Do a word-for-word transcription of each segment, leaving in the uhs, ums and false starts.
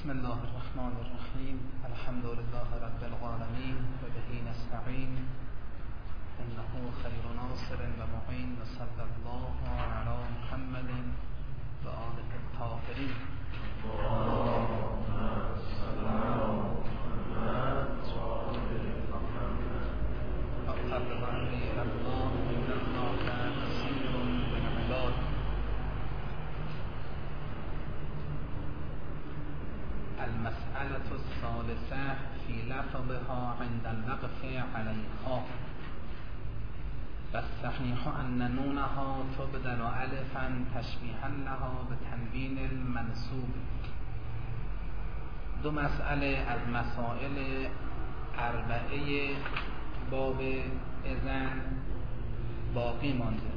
بسم الله الرحمن الرحیم. الحمد لله رب العالمین و به نستعین انه خیر ناصر و معین و صلی الله علی محمد و آله الطاهرین. اقرب عنی الله ان الله بصیر بالعباد. المسألة الثالثة في لفظها عند الوقف عليها. والصحيح أن نونها تبدل ألفا تشبيها لها بتنوين المنصوب. دو مسئله از مسائل اربعه باب اذن باقی مانده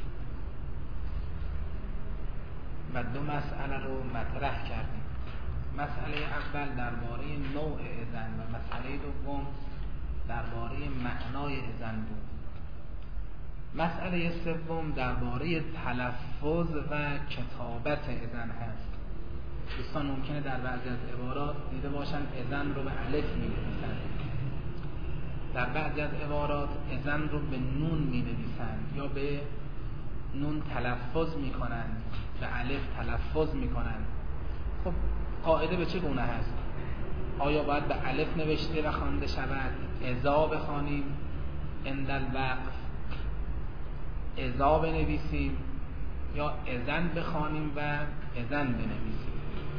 و دو مسئله رو مطرح کردیم. مسئله اول درباره نوع اذن و مسئله دوم درباره معنای اذن بود. مسئله سوم درباره تلفظ و کتابت اذن هست. دوستان ممکنه در بعضی از عبارات دیده باشن اذن رو به الف می‌نویسن، در بعضی از عبارات اذن رو به نون می‌نویسن یا به نون تلفظ می‌کنن، به الف تلفظ می‌کنن. خب قاعده به چه گونه هست؟ آیا باید به الف نوشته و خوانده شود، اذا بخوانیم عند الوقف، اذا بنویسیم، یا اذن بخوانیم و اذن بنویسیم؟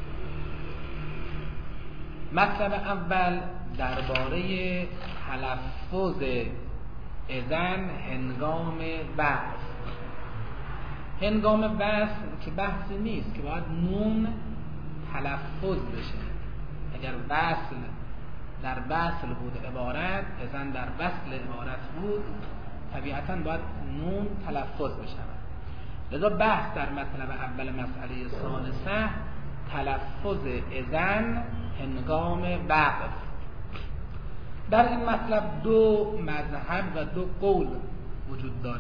مطلب اول درباره تلفظ اذن هنگام وقف. هنگام وقف که بحثی نیست که باید نون تلفظ بشه. اگر وصل در وصل بود عبارت، اذن در وصل عبارت بود، طبیعتاً باید نون تلفظ بشه. لذا بحث در مطلب اول مسئله ثالثه تلفظ اذن هنگام وقف. در این مطلب دو مذهب و دو قول وجود داره.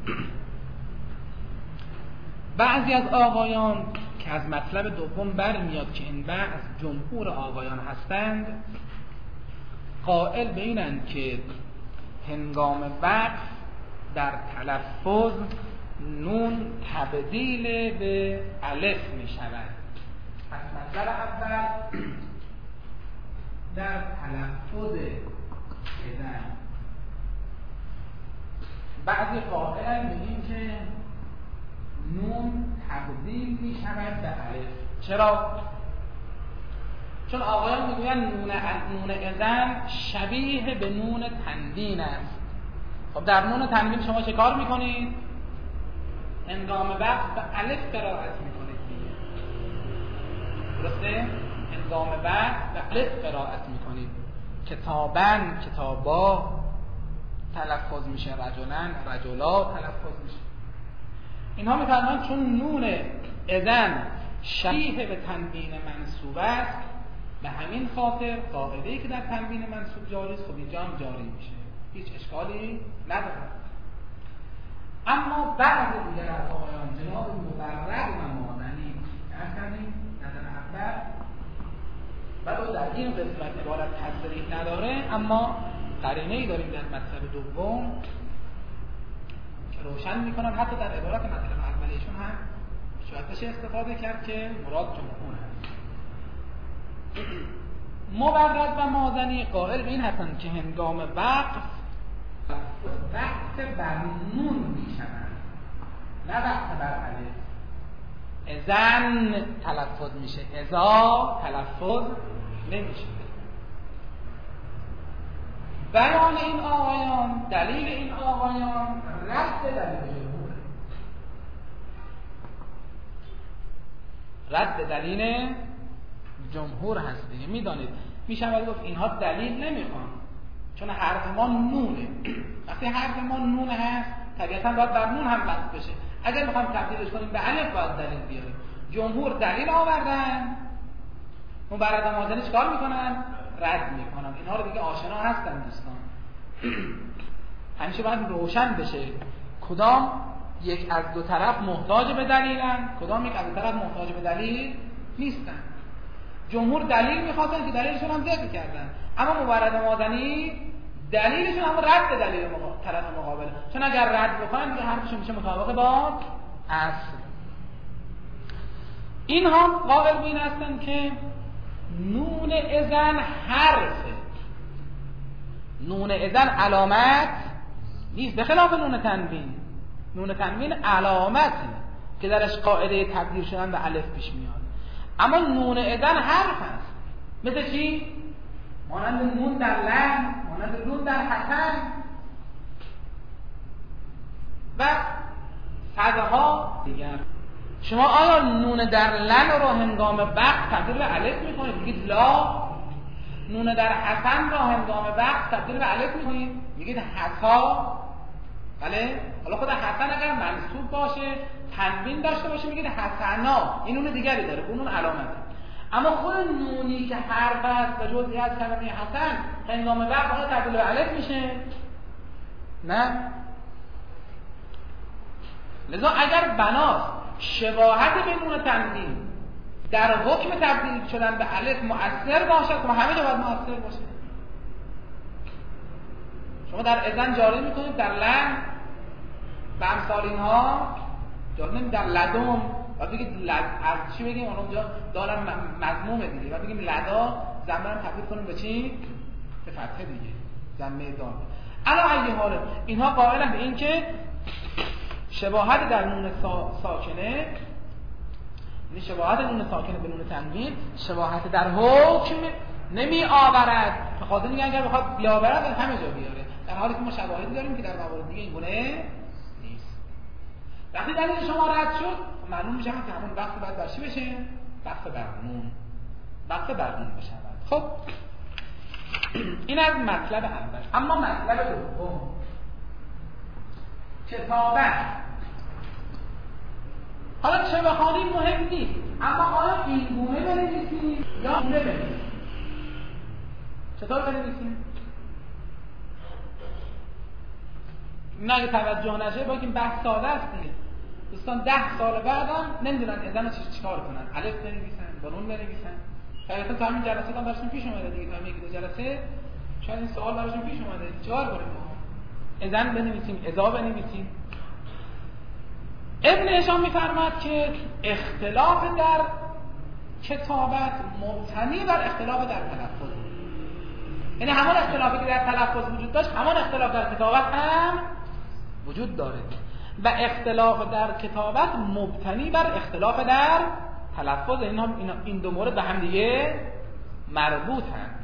بعضی از آقایان که از مطلب دوم برمیاد که این بحث جمهور آقایان هستند، قائل به اینند که هنگام وقف در تلفظ نون تبدیل به الف می شود. پس مطلب اول در تلفظ اذن بعضی قائلن به این که نون تبدیل می شود به الف. چرا؟ چون آقایان میگوین نون نون اذن شبیه به نون تنوین است. خب در نون تنوین شما چه کار میکنید؟ هنگام وقت به الف قرائت میکنید دیگه، درسته؟ هنگام وقت به الف قرائت میکنید. کتابن، کتابا تلفظ میشه، رجلن، رجلا تلفظ میشه. اینها میفرمایند چون نون اذن شبیه به تنوین منصوب است، به همین خاطر قاعده‌ای که در تنوین منصوب جاری است خب اینجا هم جاری میشه، هیچ اشکالی نداره. اما بعض دیگر از آقایان جناب مبرد و مازنی کردیم نظر اول و در این قسمت عبارت تصریح نداره، اما قرینه‌ای داریم در مطلب دوم روشن میکنن حتی در عبارت مطلب اولیشون هم شاید بشه استفاده کرد که مراد جمهور هست. مبرد و مازنی قائل به این هستند که هنگام وقف وقت بر نون میشوند، نه وقت بر الف. اذن تلفظ میشه، اذا تلفظ نمیشه. بیان این آقایان، دلیل این آقایان رد دلیل جمهوره، رد دلیل جمهور هست دیگه. میدانید میشود گفت اینها دلیل نمیخوان چون حرف ما نونه. وقتی حرف ما نون هست طبیعتا باید بر نون هم بست بشه. اگر بخوایم تبدیلش کنیم به الف باید دلیل بیاریم. جمهور دلیل آوردن، مبرد و مازنی چیکار میکنن؟ رد میکنن. اینها رو دیگه آشنا هستن دوستان. همیشه باید روشن بشه کدام یک از دو طرف محتاج به دلیلن، کدام یک از دو طرف محتاج به دلیل نیستن. جمهور دلیل میخواستن که دلیلشون هم ذکر کردن، اما مورد مازنی دلیلشون هم رد دلیل مقا... طرف مقابله، چون اگر رد بکنن دیگه حرفشون میشه مطابق با اصل. اینها قائل به این هستن که نون اذن حرفه، نون اذن علامت نیست، به خلاف نون تنوین. نون تنوین علامتی که درش قاعده تبدیل شدن به الف پیش میاد، اما نون اذن حرف هست. مثل چی؟ مانند نون در لن، مانند نون در حسن و صدها دیگر. شما آیا نون در لن رو هنگام وقت تبدیل به الف میکنید میگید لا؟ نون در حسن رو هنگام وقت تبدیل به الف میکنید میگید حسا؟ بله؟ حالا خود حسن اگر منصوب باشه تنوین داشته باشه میگید حسنا، این نون دیگری داره، اون نون علامته. اما خود نونی که حرف است و جزئی از کلمه حسن هنگام وقت آیا تبدیل به الف میشه؟ نه. لذا اگر بناست شباهت به نون تنوین در حکم تبدیل شدن به الف مؤثر باشد، ما همه جا باید مؤثر باشه. شما در اذن جاری میکنید، در لن به امثال اینها جاری نمید، در لدن و بگید لد... از چی بگیم؟ اونجا دارم مضمومه دیگه و بگیم لدا، ضمیر رو تبدیل کنیم به چی؟ به فتحه دیگه، ضمیر دال. علی ای حال اینها قائلن به این که شباهت در نون سا... ساکنه، یعنی شباهت نون ساکنه به نون تنوین شباهت در حکم نمی آورد. به خاطر اینکه اگر بخواد بیاورد در همه جا بیاره، در حالی که ما شواهدی داریم که در موارد دیگه این گونه نیست. وقتی دلیل شما رد شد معلوم میشه که همون وقت باید بر چی بشه؟ وقت بر نون، وقت بر نون بشه. خب این از مطلب اول. اما مطلب دوم کتابت. حالا چه بخوانیم مهم نیست، اما آیا این گونه بنویسیم یا گونه بنویسیم؟ چطور بنویسیم؟ نه اگه توجه نشه با این بحث ساده است دیگه. دوستان ده سال بعدم نمیدونن اذن چی چیکار کنن، الف بنویسن، با نون بنویسن. حقیقتا تو همین جلسه هم براشون پیش اومده دیگه، تو همین یک دو جلسه شاید این سوال براشون پیش اومده چیکار کنیم ما؟ اذن بنویسیم، اذا بنویسیم؟ ابن هشام می‌فرماد که اختلاف در کتابت مبتنی بر اختلاف در تلفظ، یعنی همان اختلافی که در تلفظ وجود داشت همان اختلاف در کتابت هم وجود داره و اختلاف در کتابت مبتنی بر اختلاف در تلفظ. این هم این دو مورد به هم دیگه مربوطند.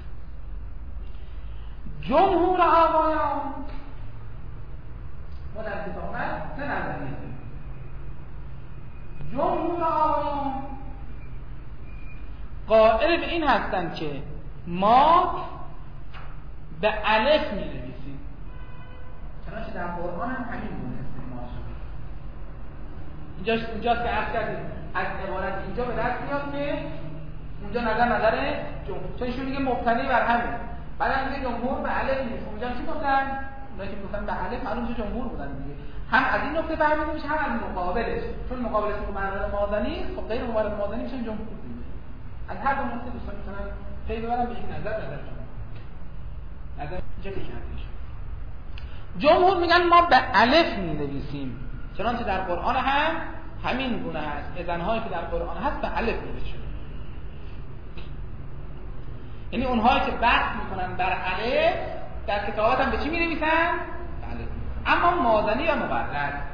جمهور آقایان ما در کتابت سه نظریه داریم. جمهور آقایان قائل به این هستند که ما به الف می نویسیم، چنانچه در قرآن هم همین گونه استعمال شده. اینجاست اینجاست که عرض کردیم از عبارت اینجا به دست میاد که اونجا نظر نظر جمهور، چون ایشون دیگه مبتنی بر همین. بعد دیگه جمهور به الف نیست. اونجا چی گفتن؟ اونایی که گفتن به الف معلوم میشه جمهور بودن دیگه. هم از این نکته فهمیده میشه هم از مقابلش، چون مقابلش که مورد مازنی خب غیر مورد مازنی میشه جمهور دیگه. از هر دو نکته دوستان میتونن پی ببرن به یک نظر نظر شما. نظر اینجا که کردیش. جمهور میگن ما به الف می‌نویسیم، چنانچه در قرآن هم همین گونه است. اذن‌هایی که در قرآن هست به الف نوشته. یعنی اونهایی که بحث میکنن بر الف در کتابات هم به چی می‌نویسن؟ الف. اما مازنی و مبرد،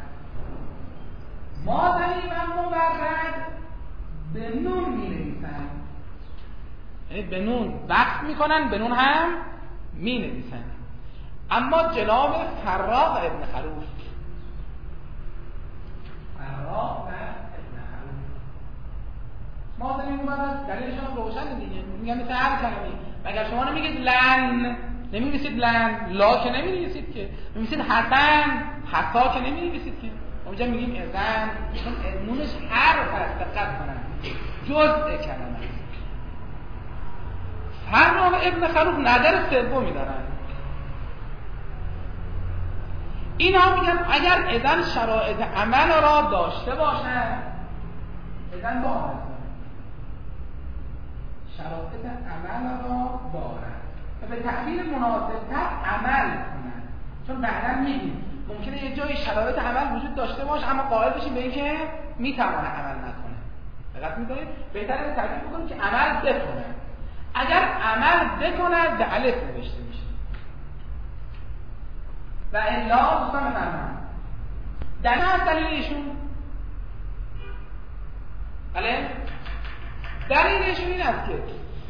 مازنی و مبرد به نون می‌نویسن، یعنی به نون وقف میکنن، به نون هم می‌نویسن. اما جناب فراغ ابن خروف، فراغ و ابن خروف مازنی مبرد دلیلشون روشن دیگه. میگن مثل هر کلمه‌ای، مگر شما نمیگید لن نمی‌نویسید لن، لا که نمی‌نویسید که، نمی‌نویسید حسن، حسا که نمی‌نویسید که. اونجا میگیم اذن، چون نونش حرف است، دقت کنن، جزء کلمه است. فراغ ابن خروف نظر سومی دارن. اینا میگن اگر اذن شرایط عمل را داشته باشن، اذن با شرایط عمل را دارد و به تعبیر مناسب‌تر عمل کنند. چون بعدا میگیم ممکنه یه جای شرایط عمل وجود داشته باشه اما قائل بشیم به اینکه میتونه عمل نکنه. دقت میکنید؟ بهتره تعبیر بکنیم که عمل بکنه. اگر عمل بکنه به الف نوشته میشه و الا دوستان بفرمایید در این دلیل ایشون بله دلیل ایشون این است که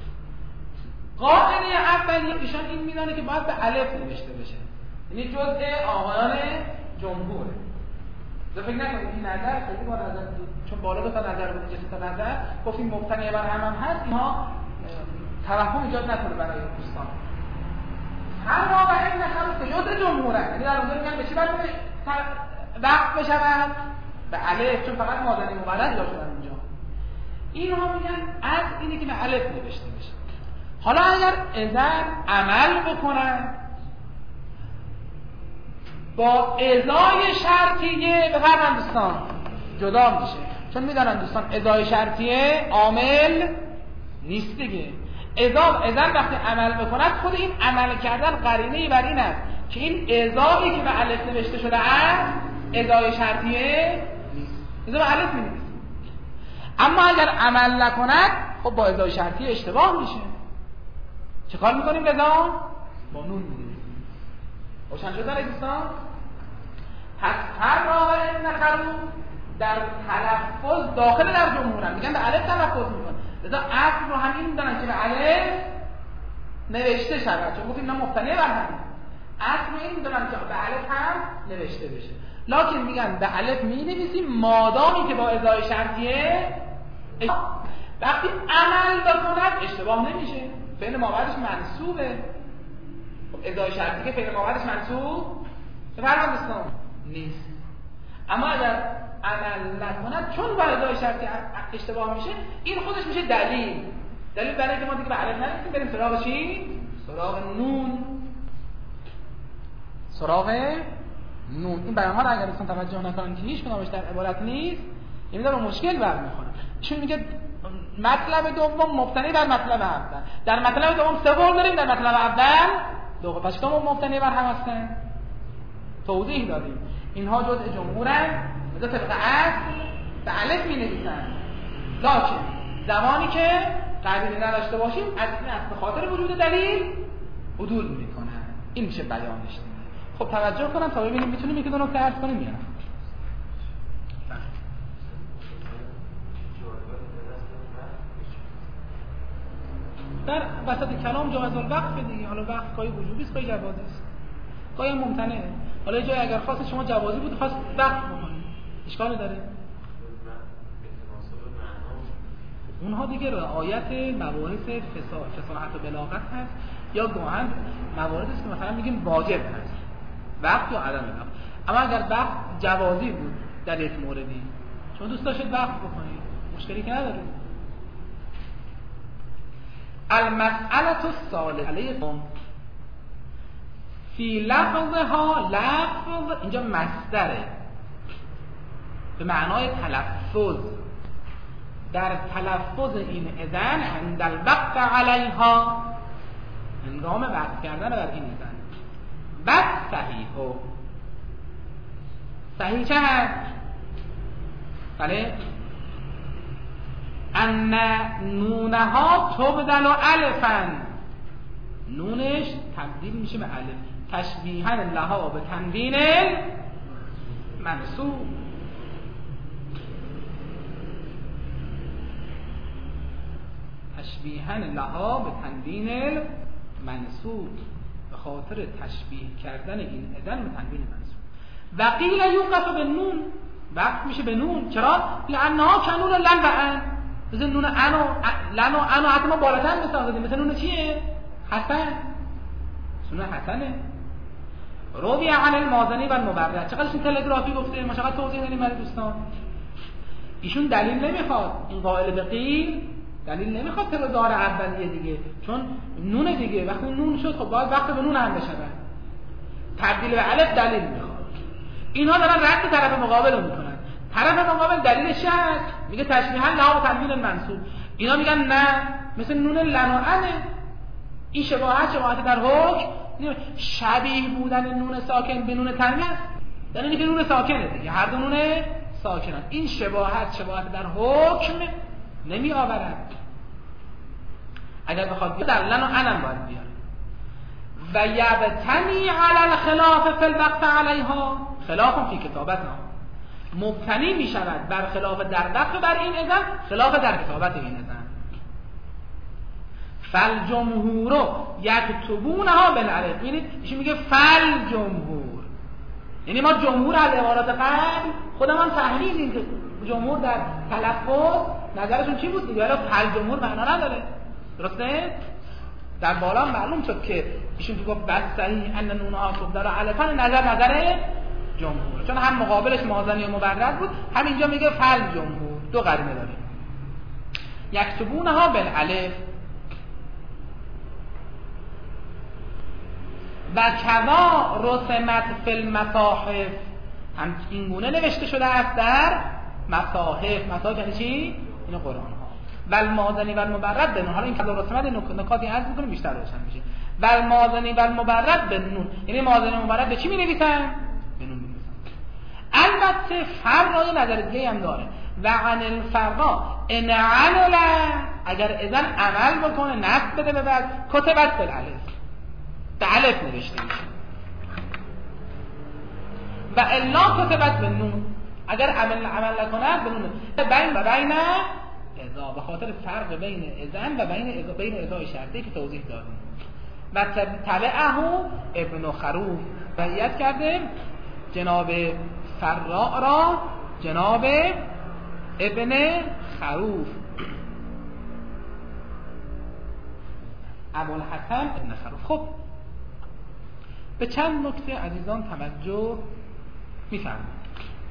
قاعده اولیه ایشان این میدانه که باید به الف نوشته بشه، یعنی جزء آقایان جمهوره. تو فکر نکنید این نظر خیلی با نظر چون بالا دو تا نظر بود جسد تا نظر گفتیم مبتنی بر هم هم هست، اینها توهم ایجاد نکنه برای دوستان. هر واقع این نخواست که جزء جمهوره، یعنی در اونجا میگن به چی باید وقت بشود؟ به الف، چون فقط مادنی مولد یا شدن اینجا. اینها میگن از اینه که به الف نوشته بشه. حالا اگر اذن عمل بکنن با ازای شرطیه بفرمایید دوستان جدا میشه، چون میدونن دوستان ازای شرطیه عامل نیست دیگه. ازا اذن وقتی عمل بکند خود این عمل کردن قرینه‌ای بر این است که این ازایی که به الف نوشته شده است ازای شرطیه نیست، ازا به الف می‌نویسیم. اما اگر عمل نکند خب با ازای شرطیه اشتباه میشه. چه کار میکنیم لذا؟ با نون می‌نویسیم. روشن شده دوستان؟ پس هر راوی نخرو در تلفظ داخل در جمهورن میگن به الف تلفظ میکنن، لذا اصل رو همین میدونن که به الف نوشته شود، چون گفتیم اینا مبتنی بر هم. اصل رو این میدونن که به الف هم نوشته بشه، لکن میگن به الف مینویسیم مادامی که با ازای شرطیه وقتی عمل بکند اشتباه نمیشه. فعل ما بعدش منصوبه، ازای شرطی که فعل ما بعدش منصوب بفرمایید دوستان نیست. اما اگر عمل نکند چون با ازای شرطی اشتباه میشه، این خودش میشه دلیل. دلیل برای اینکه ما دیگه به الف نرسیم، بریم سراغ چی؟ سراغ نون. سراغ نون. این بیان ها رو اگر دوستان توجه نکنن که هیچ کدامش در عبارت نیست، یعنی داره مشکل برمیخوره. ایشون میگه مطلب دوم مبتنی بر مطلب اول، در مطلب دوم سه قول داریم، در مطلب اول دو قول. پس کدام مبتنی بر هم هستن؟ توضیح دادیم اینها جزء جمهورن، لذا طبق اصل به الف می‌نویسن، لکن زمانی که قرینه نداشته باشیم از این اصل خاطر وجود دلیل عدول میکنن. این میشه بیانش. خب توجه کنم تا ببینیم میتونیم یکی دو نکته عرض کنیم یا نه. در وسط کلام جواز الوقف دیگه، حالا وقف گاهی وجوبی است گاهی جوازی است، گاهی ممتنعه. حالا جای اگر خواست شما جوازی بود خواست وقف بکنید اشکالی داره؟ اونها دیگه رعایت مباحث فصاحت و بلاغت هست، یا گاهن مواردی است که مثلا میگیم واجب هست وقف یا عدم وقف. اما اگر وقف جوازی بود در یک موردی شما دوست داشتید وقف بکنید مشکلی که نداره. المسئله الصالحه علیکم فی لفظها، لفظ اینجا مصدره به معنای تلفظ، در تلفظ این اذن عند الوقت علیها، هنگام وقت کردن بر این اذن. بس صحیح و صحیح چه هست؟ بله ان نونها تبدل و الفن، نونش تبدیل میشه به الف تشبیها لها به تنوین منصوب. تشبیها لها به تنوین منصوب، به خاطر تشبیه کردن این اذن به تنوین منصوب. و قیل یوقف به نون، وقت میشه به نون. چرا؟ لانها کنون لن و ان، مثل نون ان و لن و ان و حتی ما بالاتر بسازدیم، مثل نون چیه؟ حسن، نون حسنه. روی عن المازنی و المبرد. چقدرش این تلگرافی گفته، ما چقدر توضیح دادیم برای دوستان. ایشون دلیل نمیخواد، این قائل به قیل دلیل نمیخواد که دار اولیه دیگه، چون نون دیگه وقتی نون شد خب باید وقت به نون هم بشه. تبدیل به الف دلیل میخواد. اینها دارن رد طرف مقابل رو میکنن. طرف مقابل دلیلش هست، میگه تشبیها لها و تنوین منصوب. اینا میگن نه، مثل نون لنوعنه. این شباهت شباهت در حکم، شبیه بودن نون ساکن به نون تنوین است، یعنی که نون ساکنه دیگه، هر دو نون ساکنن. این شباهت شباهت در حکم نمی آورد. اگر بخواد بیاد در لن و عنم باید بیاره. و یبتنی علی الخلاف فی الوقت علیها، خلاف فی کتابتها، مبتنی می شود بر خلاف در وقت بر این اذن، خلاف در کتابت این اذن. فالجمهور یکتبونها بالالف، ببینید ایشون میگه فالجمهور، یعنی ما جمهور از عبارات قبل خودمان فهمیدیم که جمهور در تلفظ نظرشون چی بود دیگه، ولی فالجمهور معنا نداره، درسته؟ در بالا معلوم شد که ایشون که گفت بس صحیح ان نونها تبدل الفا، نظر نظر جمهور، چون هم مقابلش مازنی و مبرد بود، هم اینجا میگه فالجمهور، دو قرینه داره. یکتبونها بالالف و کذا رسمت فی المصاحف، هم این گونه نوشته شده است در مصاحف. مصاحف یعنی چی؟ این قرآن ها. و المازنی و المبرد به نون، حالا این کذا رسمت نکاتی عرض میکنیم بیشتر روشن میشه. و المازنی و المبرد به نون، یعنی مازنی و مبرد به چی می نویسن؟ به نون می نویسن. البته فرقای نظر دیگه هم داره. و عن الفرقا ان عمل، اگر اذن عمل بکنه نصب بده به بعد کتبت بالالف، به الف نوشته میشه. و الا کتبت به نون، اگر عمل عمل نکنه به نون. بین و بین اذا، به خاطر فرق بین اذن و بین اذا، بین اذا شرطی که توضیح دادیم. و تبعه ابن خروف، بیعت کرده جناب فراء را جناب ابن خروف، ابوالحسن ابن خروف. خب به چند نکته عزیزان توجه می‌فرمایید.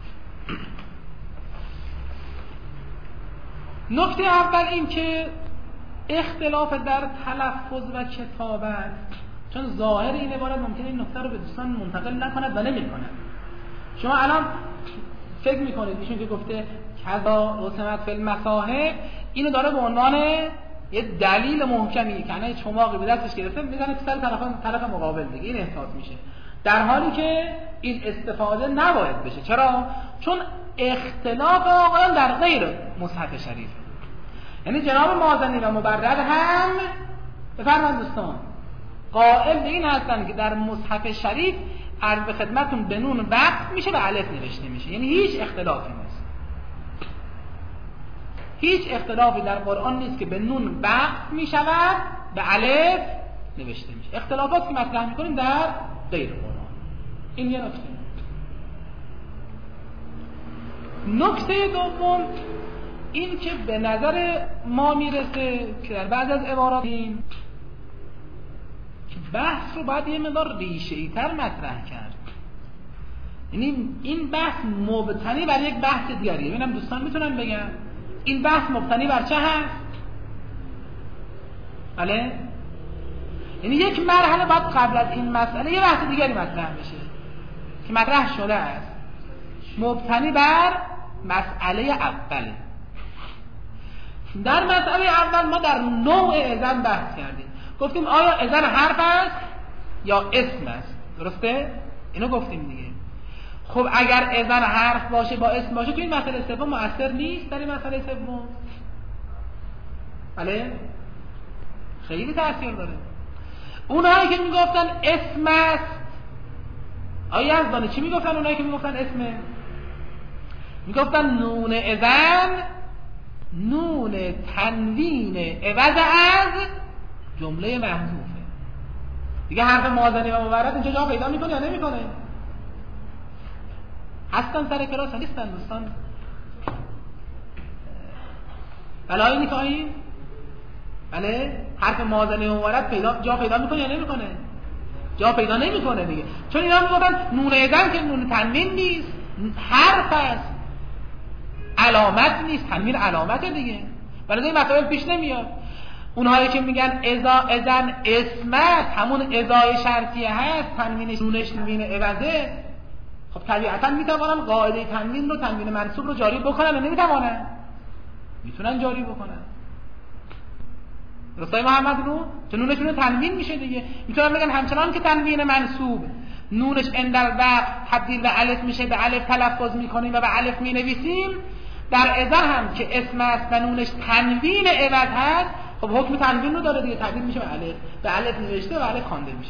نکته اول این که اختلاف در تلفظ و کتابت، چون ظاهر این عبارت ممکنه این نکته رو به دوستان منتقل نکند و نمی‌کند. شما الان فکر می‌کنید ایشون که گفته کذا رسمت فی المصاحف، اینو داره به عنوان یه دلیل محکمی که نه چماقی به دستش گرفته میزنه تو سر طرف طرف مقابل دیگه، این احساس میشه، در حالی که این استفاده نباید بشه. چرا؟ چون اختلاف آقایان در غیر مصحف شریف، یعنی جناب مازنی و مبرد هم بفرمایید دوستان قائل به این هستن که در مصحف شریف عرض به خدمتتون به نون وقف میشه و الف نوشته میشه، یعنی هیچ اختلافی نیست. هیچ اختلافی در قرآن نیست که به نون وقف میشود به الف نوشته میشه. اختلافات که مطرح میکنیم در غیر قرآن. این یه نکته. نکته دوم این که به نظر ما میرسه که در بعض از عباراتیم که بحث رو باید یه مقدار ریشه‌ای تر مطرح کرد. یعنی این بحث مبتنی بر یک بحث دیگریه. ببینم دوستان میتونن بگن این بحث مبتنی بر چه هست؟ بله؟ یعنی یک مرحله بعد قبل از این مسئله یه بحث دیگری مطرح بشه که مطرح شده است، مبتنی بر مسئله اوله. در مسئله اول ما در نوع اذن بحث کردیم، گفتیم آیا اذن حرف است یا اسم است، درسته؟ اینو گفتیم دیگه. خب اگر اذن حرف باشه با اسم باشه تو این مسئله سوم مؤثر نیست در این مسئله سوم؟ بله؟ خیلی تأثیر داره. اونایی که میگفتن اسم است، آیا از دانه چی میگفتن اونایی که میگفتن اسمه؟ میگفتن نون اذن نون تنوین عوض از جمله محذوفه. دیگه حرف مازنی و مبرد اینجا جا پیدا میکنه یا نمیکنه؟ هستن سر کلاس نیستن دوستان؟ بله های نیکاییم؟ بله؟ حرف مازنی و مبرد پیدا جا پیدا میکنه یا نمیکنه؟ جا پیدا نمیکنه دیگه، چون اینا میگفتن نون اذن که نون تنوین نیست، حرف است، علامت نیست، تنوین علامت دیگه، ولی این مسائل پیش نمیاد. اونهایی که میگن اذا اذن اسمت همون اذای شرطیه هست، تنوینش نونش تنوین عوضه، خب طبیعتا میتوانن قاعده تنوین رو، تنوین منصوب رو جاری بکنن یا نمیتوانن؟ میتونن جاری بکنن. درستای محمد رو چون نونشون تنوین میشه دیگه. میتونن بگن همچنان که تنوین منصوب نونش اندر وقت تبدیل به الف میشه، به الف تلفظ میکنیم و به الف مینویسیم، در اذا هم که اسم است و نونش تنوین عوض هست، خب حکم تنوین رو داره دیگه، تبدیل میشه به الف، به الف نوشته و الف خوانده میشه.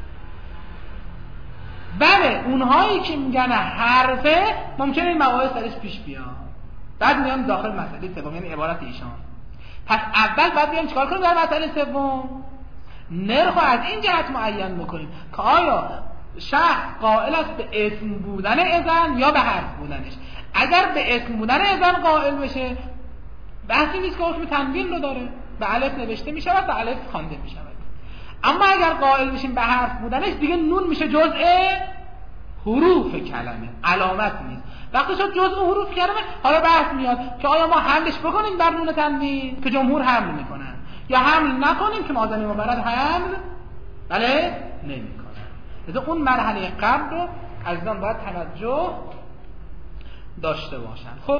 بله اونهایی که میگن حرفه ممکنه این مواعظ درش پیش بیاد، بعد میام داخل مسئله سوم، یعنی عبارت ایشان. پس اول باید بیام چیکار کنیم در مسئله سوم؟ نرخ از این جهت معین بکنیم که آیا شخص قائل است به اسم بودن اذن یا به حرف بودنش. اگر به اسم بودن اذن قائل بشه، بحثی نیست که حکم تنوین رو داره، به الف نوشته می شود و الف خوانده می شود. اما اگر قائل بشیم به حرف بودنش، دیگه نون میشه جزء حروف کلمه، علامت نیست. وقتی شد جزء حروف کلمه، حالا بحث میاد که آیا ما حملش بکنیم بر نون تنوین که جمهور حمل میکنن، یا حمل نکنیم که مازنی مبرد حمل بله نمیکنن. لذا اون مرحله قبل رو از آن باید توجه داشته باشن. خب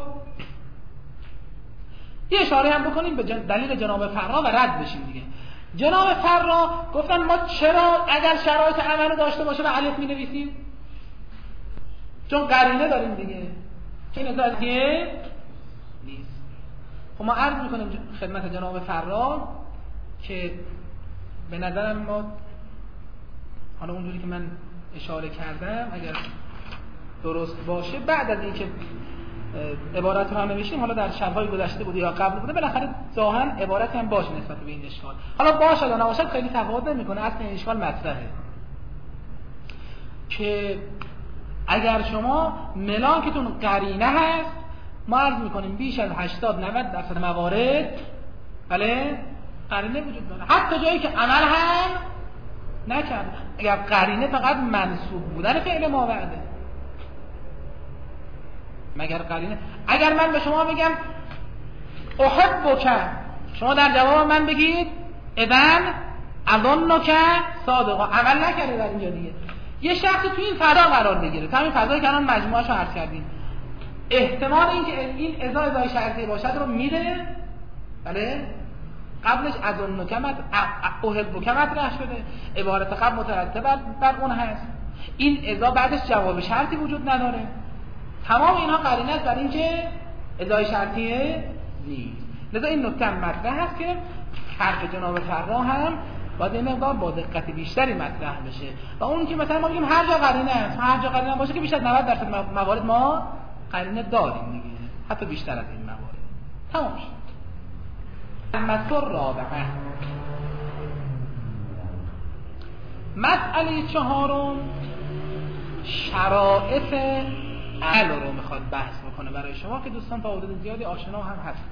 یه اشاره هم بکنیم به جن... دلیل جناب فرا و رد بشیم دیگه. جناب فرا گفتن ما چرا اگر شرایط عمل داشته باشه به الف می‌نویسیم؟ چون قرینه داریم دیگه که این ازادیه نیست. خب ما عرض میکنیم خدمت جناب فرا که به نظرم ما حالا اونجوری که من اشاره کردم اگر درست باشه، بعد از اینکه عبارت رو هم نوشتیم، حالا در شب‌های گذشته بوده یا قبل بوده، بالاخره ظاهرا عبارتی هم باشه نسبت به این اشکال. حالا باشه یا نباشه خیلی تفاوت نمیکنه، اصلا این اشکال مطرحه که اگر شما ملاکتون قرینه هست، ما عرض میکنیم بیش از هشتاد نود درصد موارد بله قرینه وجود داره، حتی جایی که عمل هم نکرد. اگر قرینه فقط منصوب بودن فعل ما بعده، مگر قرینه. اگر من به شما بگم احبک، شما در جواب من بگید اذن اظنک صادقا، عمل نکرده در اینجا دیگه. یه شخصی تو این فضا قرار بگیره، تا همین فضایی که الان مجموعه‌شو عرض کردیم، احتمال اینکه این اذا اذای شرطی باشد رو میده بله، قبلش اظنک احبک مطرح شده، عبارت قبل مترتب بر اون هست، این اذا بعدش جواب شرطی وجود نداره. تمام اینها قرینه است بر اینکه اذای شرطیه نیست. لذا این نکته مطرح هست که حرف جناب فرا هم باید این مقدار با دقت بیشتری مطرح بشه، و اون که مثلا ما میگیم هر جا قرینه است، هر جا قرینه باشه که بیشتر نود درصد موارد ما قرینه داریم دیگه، حتی بیشتر از این موارد. تمام شد. مسئله رابعه، مسئله چهارم شرایط عمل رو میخواد بحث بکنه برای شما که دوستان تا حدود زیادی آشنا هم هستن.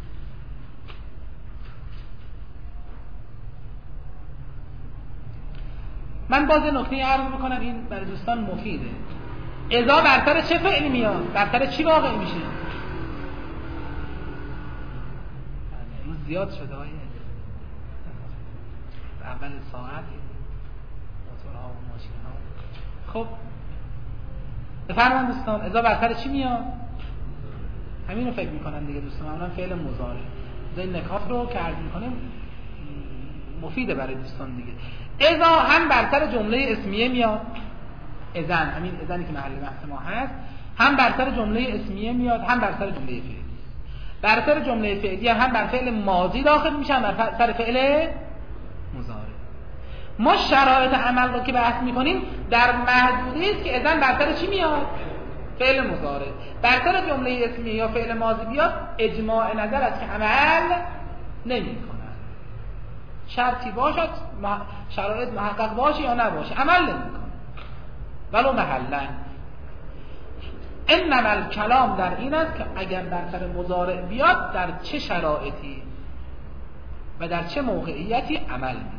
من باز نکته عرض بکنم این برای دوستان مفیده. اذا برتر چه فعلی میاد؟ برتر چی واقع میشه؟ امروز زیاد شده های اول ساعت موتورها و ماشین ها. خب بفرمایید دوستان، اذا برتر چی میاد؟ همین رو فکر میکنن دیگه دوستان، معمولا فعل مضارع. این نکات رو که عرض میکنیم مفیده برای دوستان دیگه. اذا هم برتر جمله اسمیه میاد، اذن همین اذنی که محل بحث ما هست، هم برتر جمله اسمیه میاد، هم برتر جمله فعلی. برتر جمله فعلی هم بر فعل ماضی داخل میشه، هم بر سر فعل مضارع. ما شرایط عمل رو که بحث میکنیم در محدودی است که اذن برتر چی میاد؟ فعل مضارع. برتر جمله اسمیه یا فعل ماضی بیاد، اجماع نظر است که عمل نمیکنه. شرطی باشد، شرایط محقق باشه یا نباشه، عمل نمیکنه ولو محلا. انما الکلام در این است که اگر برتر مضارع بیاد در چه شرایطی و در چه موقعیتی عمل میکنه.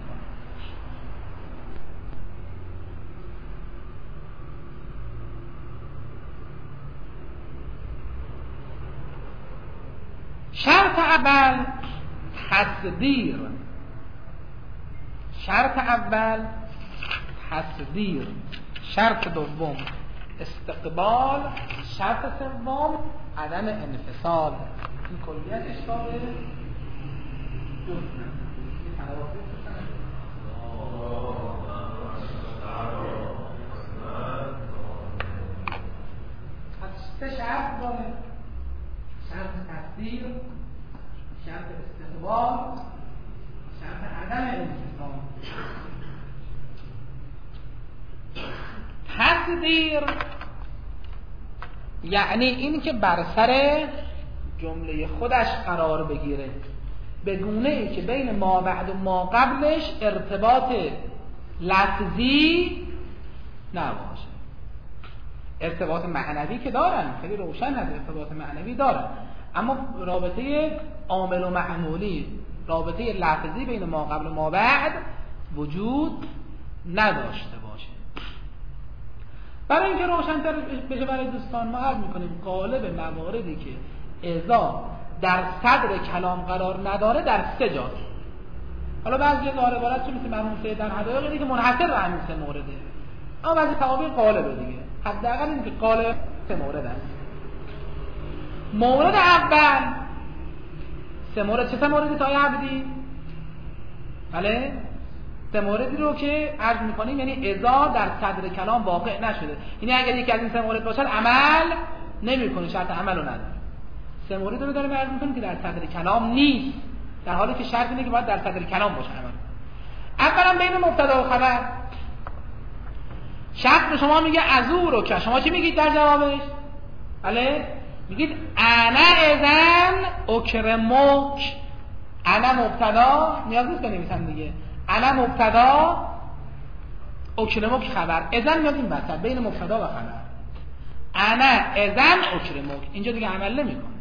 شرط اول تصدیر، شرط اول تصدیر، شرط دوم استقبال، شرط سوم عدم انفصال. این کلیتش داره دو سه شرط داره: شرط تصدیق، شرط استقبال، شرط عدم انفصام. تصدیق یعنی این که بر سر جمله خودش قرار بگیره، به گونه ای که بین ما بعد و ما قبلش ارتباط لفظی نباشه. ارتباط معنوی که دارن، خیلی روشن هست ارتباط معنوی دارن، اما رابطه عامل و معمولی، رابطه لفظی بین ما قبل و ما بعد وجود نداشته باشه. برای اینکه روشن‌تر بشه برای دوستان ما عرض می‌کنیم غالب مواردی که اذا در صدر کلام قرار نداره در سه جاست. حالا بعضی ظاهر عبارت چه مثل مرحوم سید در حدایق اینه که منحصر به همین سه مورده، اما بعضی تعابیر غالبه دیگه. حداقل اینه که غالب سه مورد است. مورد اول، سه مورد چه سه موردی تا عبدی؟ بله؟ سه موردی رو که عرض می‌کنیم یعنی اذا در صدر کلام واقع نشده. یعنی اگر یکی از این سه مورد باشه عمل نمی‌کنه، شرط عمل رو نداره. سه مورد رو داریم عرض می‌کنیم که در صدر کلام نیست، در حالی که شرط اینه که باید در صدر کلام باشه عمل. اولا بین مبتدا و خبر. شرط به شما میگه از او رو که شما چی میگید در جوابش؟ بله؟ میگید انا اذن اکرمک. انا مبتدا، نیاز نیست بنویسم دیگه. انا مبتدا، اکرمک خبر. اذن میاد این وسط بین مبتدا و خبر. انا اذن اکرمک. اینجا دیگه عمل نمیکنه.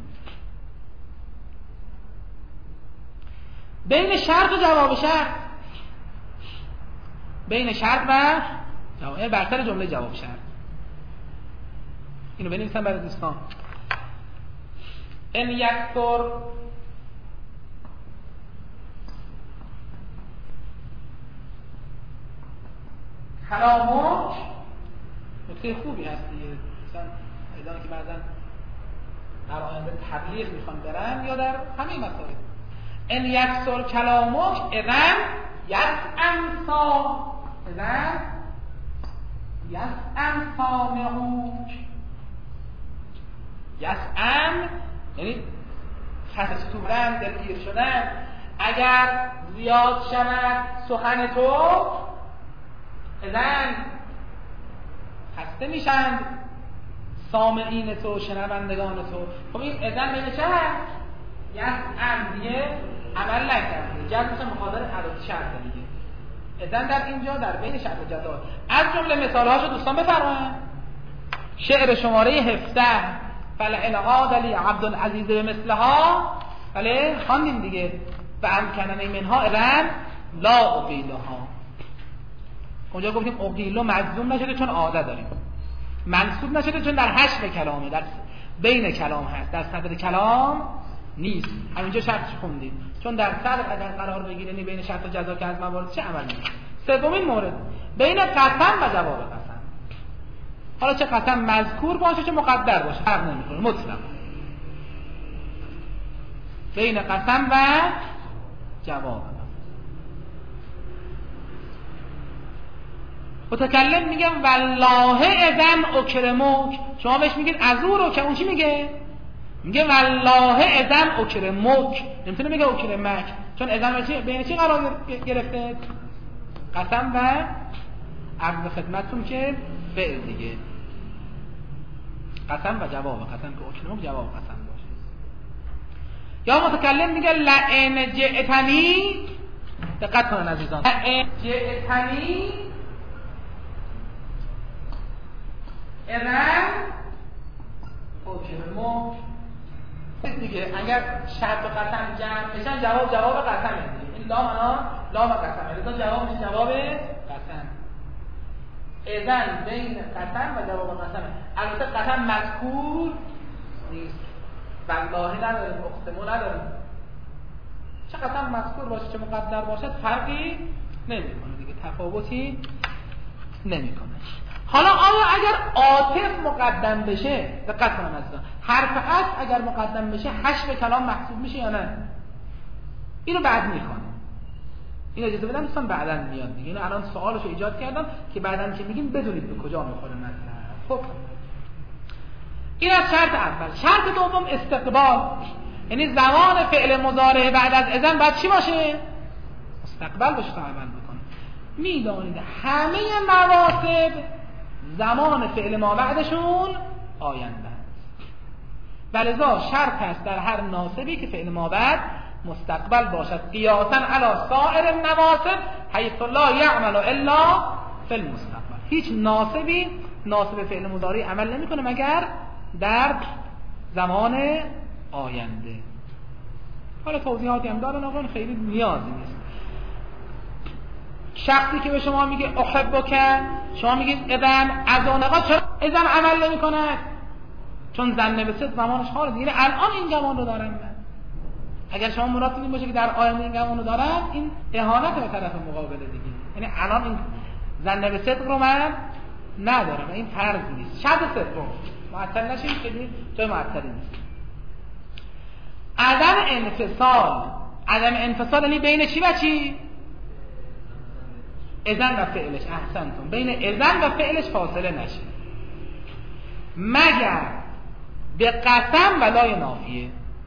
بین شرط و جواب شرط، بین شرط و جواب، بر سر جمله جواب شرط. اینو بنویسم برای دوستان. ان یکثر کلامک، نکته خوبی هست دیگه. مثلا ایدانی که بعضا در آینده تبلیغ میخوان برن یا در همه مسائل. ان یکثر کلامک اذن یسأم سا اذن یسأم سامعوک. یسأم یعنی فرسودن، دلگیر شدن. اگر زیاد شود سخن تو اذن خسته میشند سامعین تو، شنوندگان تو. خب این اذن بین چه هست؟ یسأم دیگه عمل نکرد، جد میشه مخاطر حدث شرط دیگه. اذن در اینجا در بین شرط و جزا. از جمله مثالهاشو دوستان بفرمایید. شعر شماره هفده فلئن عاد لی عبد العزیز مثلها، بله خواندیم دیگه. و امکننی منها اذن لا اقیلها. اونجا گفتیم اقیلو مجزوم نشده چون عاده داریم، منصوب نشده چون در حشو کلامه، در بین کلام هست، در صدر کلام نیست. همینجا شرطش خوندیم چون در صدر اگر قرار بگیره یعنی بین شرط و جزا که از موارد چه عمل میشه. سومین مورد بین قسم و جواب قسم. حالا چه قسم مذکور باشه چه مقدر باشه فرق نمیکنه، مطلق بین قسم و جواب. متکلم میگه والله اذن اکرمک، شما بهش میگید از او رو که اون چی میگه؟ میگه والله اذن اکرمک، نمیتونه میگه اکرمک چون اذن بین چی قرار گرفته؟ قسم و عرض خدمتتون که فعل دیگه، قسم و جواب قسم که اکرمک جواب قسم باشه. یا متکلم میگه لئن جئتنی، دقت کنن عزیزان، لئن جئتنی اذن اکرمک دیگه. اگر شرط و قسم جمع بشن جواب جواب قسمه دیگه. این لام انا لام قسمه، لذا جواب میشه جواب قسم. اذن بین قسم و جواب قسمه. البته قسم مذکور نیست، والله نداریم، اقسمو نداریم. چه قسم مذکور باشه چه مقدر باشه فرقی نمیکنه دیگه، تفاوتی نمیکنه. حالا آیا اگر عاطف مقدم بشه، دقت کنم عزیزان، حرف عطف اگر مقدم بشه حشو کلام محسوب میشه یا نه؟ اینو بعد میخوانیم. این اجازه بدم دوستان بعداً میاد دیگه. اینو الان سوالشو ایجاد کردم که بعداً که میگیم بدونید به کجا میخوره مطلب. خب این از شرط اول. شرط دوم استقبال، یعنی زمان فعل مضارع بعد از اذن باید چی باشه؟ مستقبل باشه تا عمل بکنه. میدانید همه مواسب زمان فعل ما بعدشون آینده است، ولذا شرط است در هر ناسبی که فعل ما بعد مستقبل باشد قیاسا علی سایر النواسب حیث لا یعمل الا فی المستقبل. هیچ ناسبی ناسب فعل مضارع عمل نمیکنه مگر در زمان آینده. حالا توضیحاتی هم دارن آقا، خیلی نیازی نیست. شخصی که به شما میگه احبک، شما میگید اذن از اون آقا چرا اذن عمل نمی کند؟ چون ظن به صدق زمانش خارج. یعنی الان این گمان رو دارن. من اگر شما مراد این باشه که در آینده این گمان رو دارن، این اهانت به طرف مقابل دیگه. یعنی الان این ظن به صدق رو من ندارم، این فرض نیست. شرط سوم معطل نشیم، خیلی جای معطلی نیست. عدم انفصال. عدم انفصال یعنی بین چی و چی؟ اذن و فعلش. احسنتون. بین اذن و فعلش فاصله نشه مگر به قسم و لای نافیه.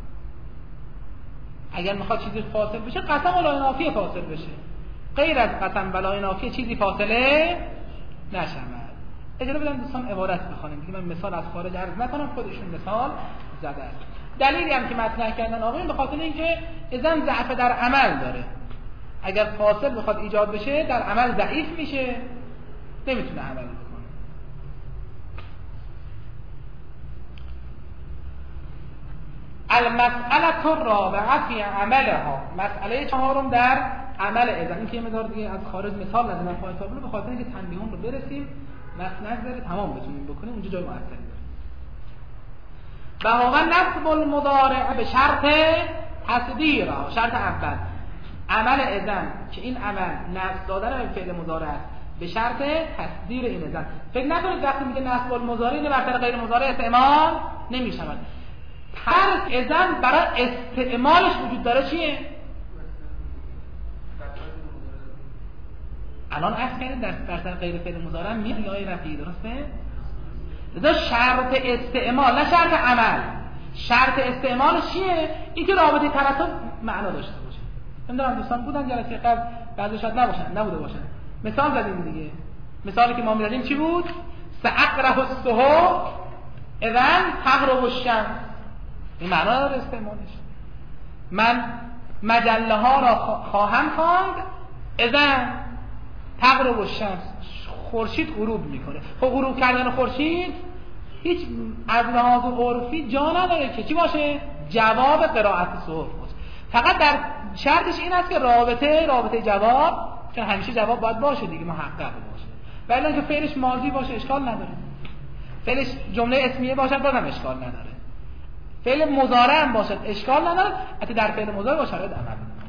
اگر میخواد چیزی فاصل بشه قسم و لای نافیه فاصل بشه، غیر از قسم و لای نافیه چیزی فاصله نشود. اجازه بدن دوستان عبارت بخونیم دیگه، من مثال از خارج عرض نکنم، خودشون مثال زده است. دلیلی هم که مطرح کردن آقایون به خاطر اینکه اذن ضعف در عمل داره. اگر فاصل بخواد ایجاد بشه در عمل ضعیف میشه، نمیتونه عمل بکنه. المسئله الرابعه فی عملها. مسئله چهارم در عمل اذن. این که یه مقدار دیگه از خارج مثال نزدم پای تابلو به خاطر اینکه تنبیهون رو برسیم وقت نگذره تمام بتونیم بکنیم، اونجا جای مؤثری داره. و هو نصب المضارع به شرط تصدیق. شرط اول عمل اذن که این عمل نصب دادن به فعل مضارع است به شرط تصدیق این اذن. فکر نکنید وقتی میگه نصب المضارع اینه بر غیر مضارع استعمال نمیشود. هر اذن برای استعمالش وجود داره چیه؟ الان عرض کردیم در برتر غیر فعل مضارع میاد یا رفعی، درسته؟ لذا شرط استعمال نه شرط عمل. شرط استعمال چیه؟ این که رابطه ترتب معنا داشته باشه. نمیدونم دوستان بودن جلسه قبل، بعضی شاید نباشن، نبوده باشن. مثال زدیم دیگه. مثالی که ما می‌زدیم چی بود؟ سأقرأ الصبح اذن تغرب الشمس. این معنا داره استعمالش. من مجله ها را خواهم خواند اذن تغرب الشمس. خورشید غروب میکنه. خب غروب کردن خورشید هیچ از لحاظ عرفی جا نداره که چی باشه؟ جواب قرائت صبح باشه. فقط در شرطش این است که رابطه رابطه جواب، چون همیشه جواب باید باشه دیگه، محقق باشه. ولی اینکه فعلش ماضی باشه اشکال نداره، فعلش جمله اسمیه باشه بازم اشکال نداره، فعل مضارع هم باشد اشکال نداره. حتی در فعل مضارع با شرایط عمل میکنه.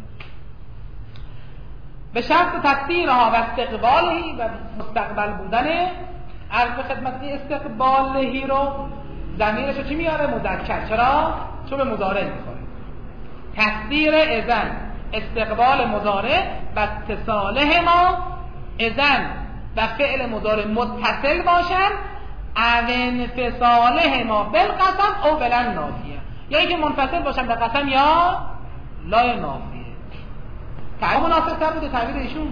به شرط تقدیرها و استقبالهی و مستقبل بودن. عرض به خدمت استقبالهی رو ضمیرش رو چی میاره؟ مذکر. چرا؟ چون به مضارع میخوره. تقدیر اذن استقبال مضارع و اتصاله ما اذن و فعل مضارع متصل باشن او انفصاله ما بالقسم او بلا نافیه، یا اینکه منفصل باشن به قسم یا لای نافیه. تعبیر مناسب تر بوده تعبیر ایشون.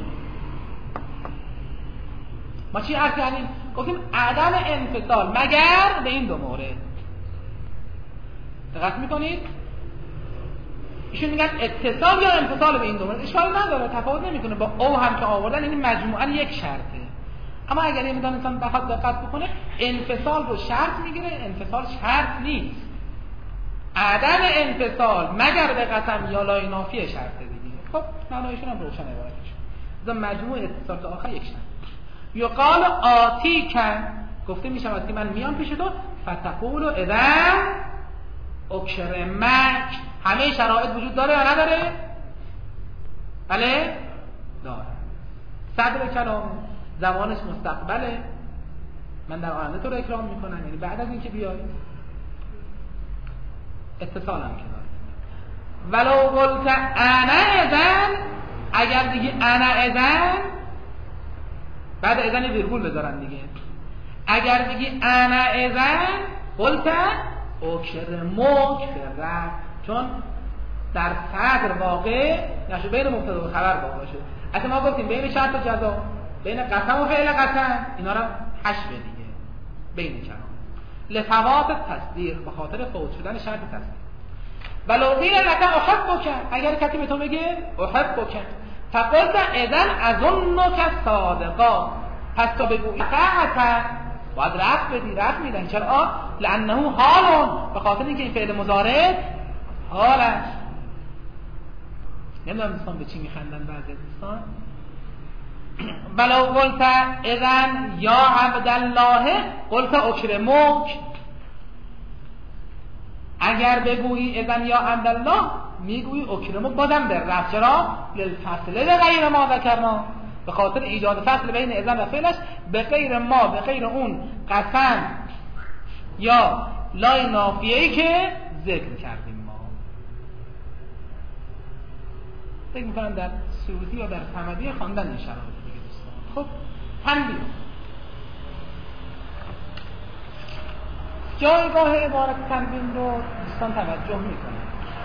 ما چی عرض کردیم؟ گفتیم عدم انفصال مگر به این دو مورد. دقت میکنید؟ ایشون میگن اتصال یا انفصال به این دو مورد. اشکال نداره، تفاوت نمیکنه با او هم که آوردن، یعنی مجموعاً یک شرطه. اما اگر یه مقدار انسان بخواد دقت بکنه انفصال رو شرط میگیره، انفصال شرط نیست. عدم انفصال مگر به قسم یا لای نافیه شرطه دیگه. خب معنایشون هم روشن عبارتش. ذا مجموع اتصال تا آخر یک شرط. یقال آتی کن، گفته میشود که من میام پیش تو فتقول اذن اکرمک. همه شرایط وجود داره یا نداره؟ بله داره. صدر کلام زمانش مستقبله، من در آینده تو رو اکرام میکنم، یعنی بعد از اینکه بیای. اتصال هم که داره. ولو قلت انا اذن اگر دیگه انا اذن، بعد اذن ویرگول بذارن دیگه، اگر دیگه انا اذن قلت اکرمک برفع، چون در صدر واقع نشد بین مبتدا و خبر واقع شد. اصلا ما گفتیم بین شرط و جزا، بین قسم و فعل قسم، اینا رو حشو دیگه بین کلام لفوات تصدیق، به خاطر فوت شدن شرط تصدیق. ولو قیل لک احبک، اگر کسی به تو بگه احبک فقلت اذن اظنک صادقا، پس تو بگو حقیقتا باید رفت بدی، رفت میدن. چرا؟ لانه حالون، به خاطر اینکه این فعل مضارع حال است. نمیدونم دوستان به چی میخندن بعضی دوستان. ولو قلت اذن یا عبدالله قلت اکرمک، اگر بگویی اذن یا عبدالله میگویی اکرمک بازم در رفت. چرا؟ للفصل غیر ما ذکرنا، به خاطر ایجاد فصل بین اذن و فعلش، به غیر ما، به غیر اون قسم یا لای نافیه‌ای که ذکر کردیم. ما فکر می‌کنم در سیوطی یا در صمدی خواندن این شرایط دیگه دوستان. خب تنبیه، جایگاه عبارت تنبیه رو دوستان توجه می‌کنن.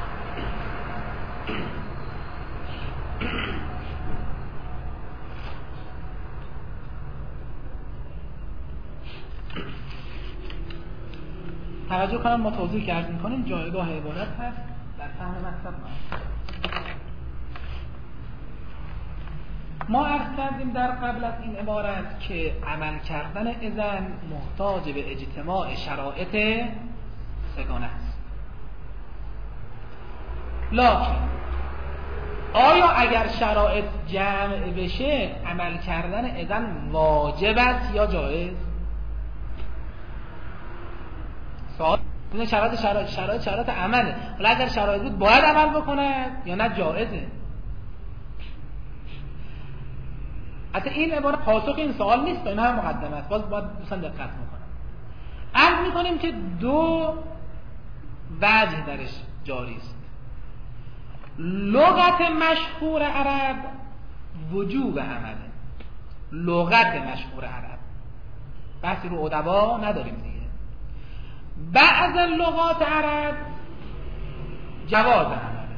توجه کنم ما توضیح کردیم می‌کنیم جایگاه عبارت هست در فهم مطلب. ما عرض کردیم در قبل از این عبارت که عمل کردن اذن محتاج به اجتماع شرایط سگانه است. لکن آیا اگر شرایط جمع بشه عمل کردن اذن واجب است یا جایز؟ سوال ببین شرایط شرایط شرایط شرایط عمله، ولی اگر شرایط بود باید عمل بکنه یا نه جایزه؟ حتی این عبارت پاسخ این سوال نیست، این هم مقدمه است، باز باید دوستان دقت بکنم. عرض می‌کنیم که دو وجه درش جاری است. لغت مشهور عرب وجوب عمله، لغت مشهور عرب، بحثی رو ادبا نداریم دیگه. بعض لغات عرب جواز عمله.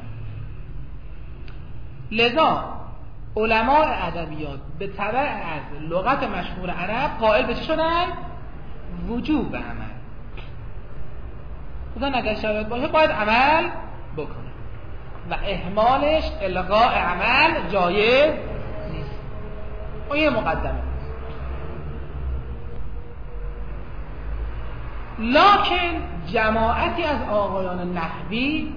لذا علماء ادبیات به تبع از لغت مشهور عرب قائل به چی شدن؟ وجوب عمل. بودن اگر شرایط باشه باید عمل بکنه و اهمالش الغاء عمل جایز نیست. و یه مقدمه. لکن جماعتی از آقایان نحوی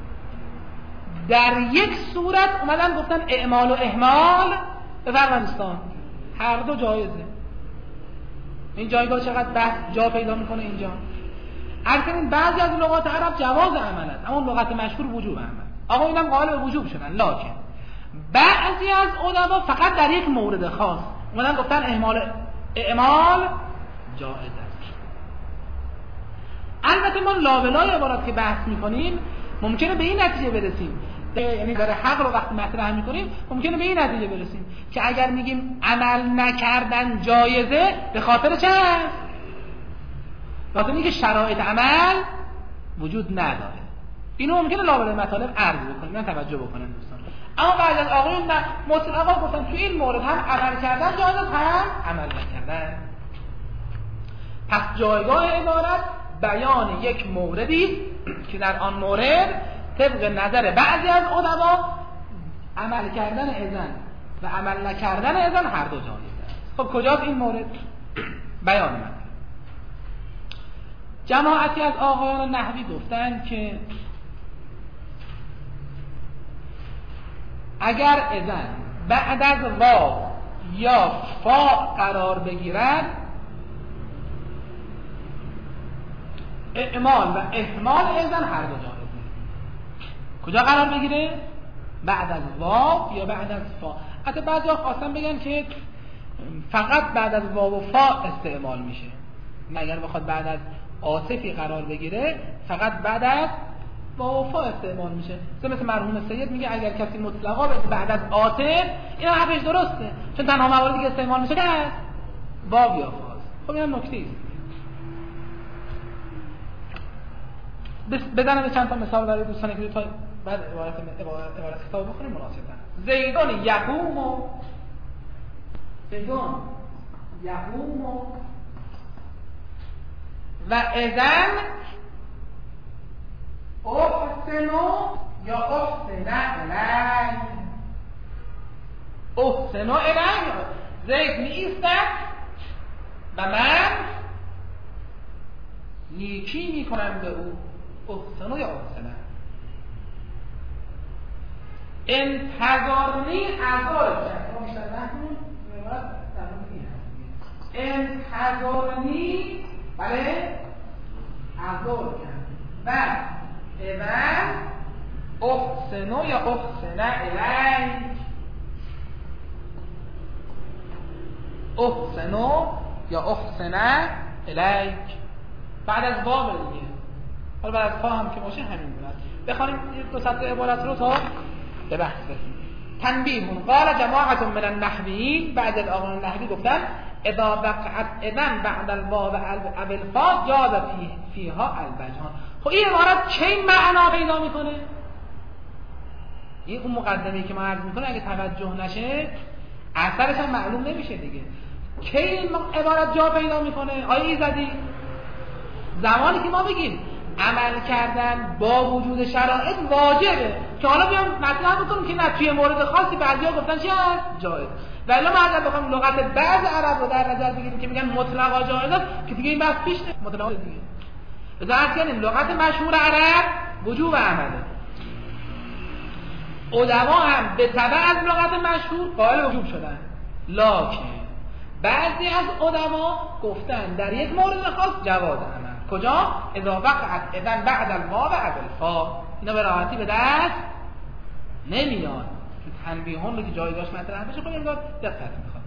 در یک صورت اومدن گفتن اعمال و اهمال به فرمانستان هر دو جایزه. این جایگاه چقدر بحث جا پیدا میکنه اینجا. البته بعضی از لغات عرب جواز عمل است، اما لغت مشهور وجوب عمل. آقا اینم قائل به وجوب شدن، لکن بعضی از علما فقط در یک مورد خاص اومدن گفتن اهمال اعمال جایز است. البته ما لابلای عبارات که بحث میکنیم ممکنه به این نتیجه برسیم، یعنی در حق رو وقتی مطرح میکنیم ممکنه به این نتیجه برسیم که اگر میگیم عمل نکردن جایزه به خاطر چه هست؟ به خاطر اینکه شرایط عمل وجود نداره. اینو ممکنه لابلای مطالب عرض بکنیم، من توجه بکنم دوستان. اما بعد از آقایون مطلقا گفتن تو این مورد هم عمل کردن جایز است، هم عمل نکردن. پس جایگاه عبارت بیان یک موردی که در آن مورد طبق نظر بعضی از علما عمل کردن اذن و عمل نکردن اذن هر دو جایز است. خب کجاست این مورد؟ بیان من. جماعتی از آقایان نحوی گفتن که اگر اذن بعد از واو یا فا قرار بگیرد اعمال و اهمال اذن هر دو جایزه. کجا قرار بگیره؟ بعد از واو یا بعد از فا. حتی بعضی ها خواستن بگن که فقط بعد از واو و فا استعمال میشه، اگر بخواد بعد از عاطفی قرار بگیره فقط بعد از با وفا استعمال میشه. مثل مرحوم سید میگه اگر کسی مطلقا بگه بعد از عاطف، این حرفش درسته، چون تنها مواردی که استعمال میشه که هست واو یا فاز. خب اینم نکته است. بزنم چند تا مثال برای دوستانی که تا بعد عبارت عبارت کتاب بخونیم مناسباً. زیدون یقوم زیدون یقوم و اذن احسنو یا احسن الی احسنو الی زید می ایستد و من نیکی می کنم به او. احسنو یا احسنه. انتظرنی ازار کرد ما بیشتر نکنون انتظرنی بله ازار کرد و اذن احسنو یا احسنه الیک احسنو یا احسنه الیک بعد از واو دیگه. حالا بعد از فا هم که باشه همین بود. بخوانیم دو سطر عبارت رو تا به بحث برسیم. تنبیه قال جماعت من النحویین، بعد از آقایان نحوی گفتن اذا وقعت اذن بعد الواو و الفا جاز فی فیها الوجهان. خب این عبارت چه معنا پیدا میکنه؟ این اون مقدمه‌ای که ما عرض میکنه اگه توجه نشه اثرش هم معلوم نمیشه دیگه. کی این عبارت جا پیدا میکنه؟ آیا ایزدی زمانی که ما بگیم عمل کردن با وجود شرایط واجبه، که حالا بیام مطرح بکنم که نه توی مورد خاصی بعضیا گفتن چی هست؟ جایز. ولی ما اگر بخوایم لغت بعض عرب رو در نظر بگیریم که میگن مطلقا جایزه، که دیگه این بحث پیش مطلقا دیگه. بذار کنیم لغت مشهور عرب وجوب عمله. علما هم به تبع از لغت مشهور قائل وجوب شدن. لکن بعضی از علما گفتن در یک مورد خاص جواز عمل. کجا؟ اذا وقعت اذن بعد الواو و الفا. اینا به راحتی به دست نمیاد. تنبیهون رو که جایی داشت مطرح بشه خب انگار دقت میخواد.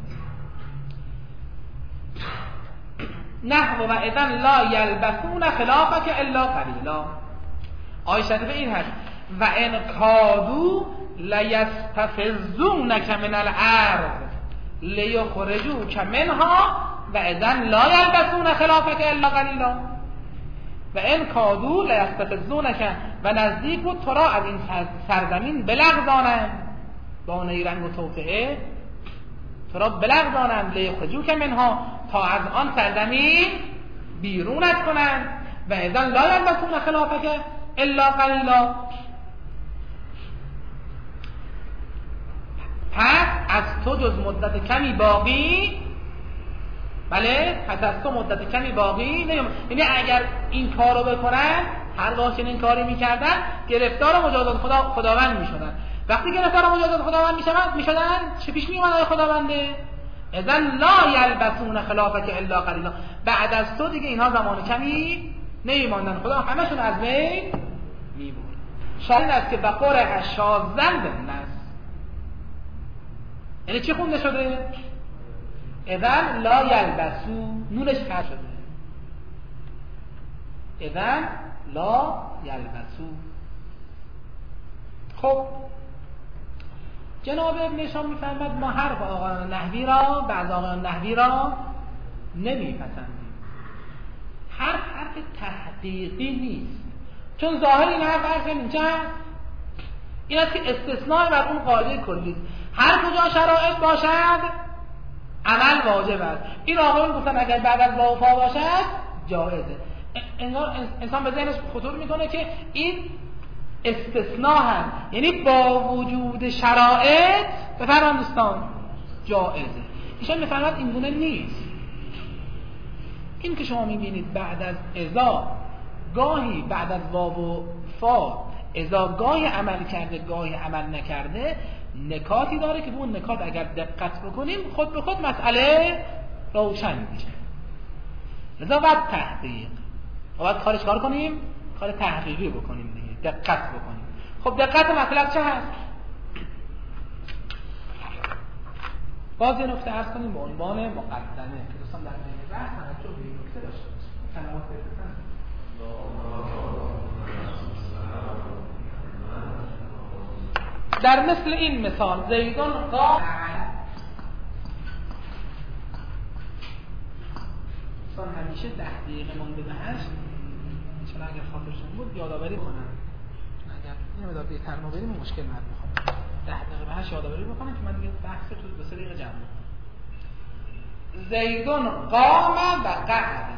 نحو و اذن لا یلبسون خلافک الا قلیلا. آیه شریفه این هست و ان کادو لیستفزونک من الارض لیخرجوک منها و اذن لا یلبسون خلافک الا قلیلا. و ان کادو لیستفزونک و نزدیک بود تو را از این سرزمین بلغزانند با نیرنگ و توطئه، تو را بلغزانند لیخرجوک منها تا از آن سرزمین بیرونت کنند و اذن لا یلبسون خلافک الا قلیلا. پس از تو جز مدت کمی باقی، بله پس از تو مدت کمی باقی نیم. یعنی اگر این کارو بکنن، هر وقت این کاری میکردن گرفتار مجازات خدا خداوند میشدن. وقتی گرفتار مجازات خداوند میشدن میشدن چه پیش میومد آقای خداونده؟ اذن لا یلبسون خلافک الا قلیلا. بعد از تو دیگه اینها زمان کمی نمیماندن، خدا همشون از بین میبرد. شاید است که بقره شازن بالناس، یعنی چی خونده شده؟ اذن لا یلبسو، نونش حذف شده. اذن لا یلبسو. خب جناب ابن هشام میفرماد ما حرف آقایان نحوی را، بعض آقایان نحوی را نمیپسندیم. حرف حرف تحقیقی نیست، چون ظاهر این حرف حرف اینجا این است که استثناء بر اون قاعده کلی است. هر کجا شرایط باشد عمل واجب است. این آقایان گفتن اگر بعد از واو فا باشد جایزه. انگار انسان به ذهنش خطور میکنه که این استثناء هم، یعنی با وجود شرایط بفرمان دوستان جایزه. ایشان میفرماد این گونه نیست. این که شما میبینید بعد از اذا گاهی بعد از واو و فا اذا گاهی عمل کرده گاهی عمل نکرده، نکاتی داره که به اون نکات اگر دقت بکنیم خود به خود مسئله روشن میشه. لذا باید تحقیق و باید کارش کار کنیم، کار تحقیقی بکنیم دیگه، دقت بکنیم. خب دقت مطلب چه هست؟ باز یه نکته عرض کنیم به عنوان مقدمه که دوستان در بین بحث توجه به این نکته داشته باشیم. در مثل این مثال زیدون قام چون همیشه ده دقیقه مونده به هشت چون اگر خاطرشون بود یادآوری کنن اگر این مدار دیتر ما بریم مشکل نداره میخوام ده دقیقه به هشت یادآوری بکنم که من دیگه بحث تو دو سه دقیقه جمع کنم. زیدون قام و قعد.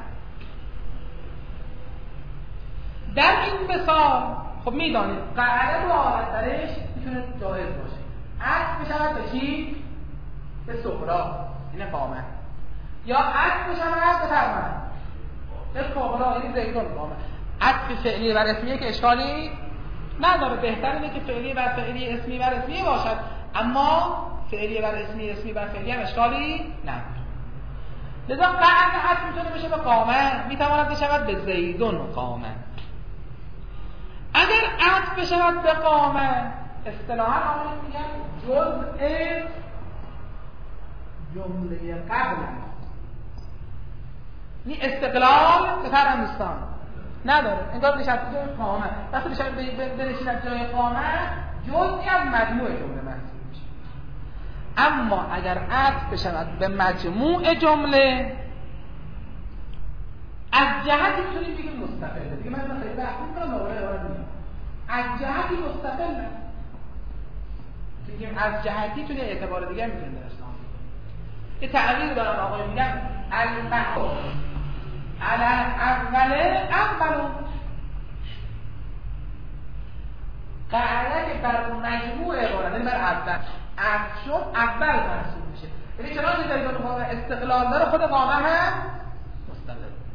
در این مثال خب میدانید قعده رو حالت درش میتونه جایز باشه. عطف بشود به چی؟ به صغرا این قامه، یا عطف بشود به فرمن به کبرا این زیدون قامه. عطف فعلی بر اسمیه که اشکالی نداره، بهتر اینه که فعلی بر فعلی اسمی بر اسمی باشد، اما فعلی بر اسمی اسمی بر فعلی هم اشکالی نداره. لذا قعده عطف میتونه بشه به قامه، میتواند بشود به زیدون قامه. اگر عطف بشود به قامه اصطلاحاً آنها میگن جزء جمله قبل این استقلال به فرهنگستان نداره، انگار نشسته جای قامه. وقتی بنشیند جای قامه جزئی از مجموع جمله محسوب میشه. اما اگر عطف بشود به مجموع جمله از جهتی میتونیم بگیم مستقله. دیگه من خیلی بحث میکنم دوباره ارائه میدم. از جهتی مستقله بگیم از جهتی توی اعتبار دیگه میتونیم درش نام بگیم. یه تعبیر دارن آقای میگن المحو علی اول اولو. قاعده که بر مجموع عبارت یعنی بر اول عطف شد اول محسوب میشه. یعنی چنانچه در این قامه استقلال داره خود قامه هم مستقل.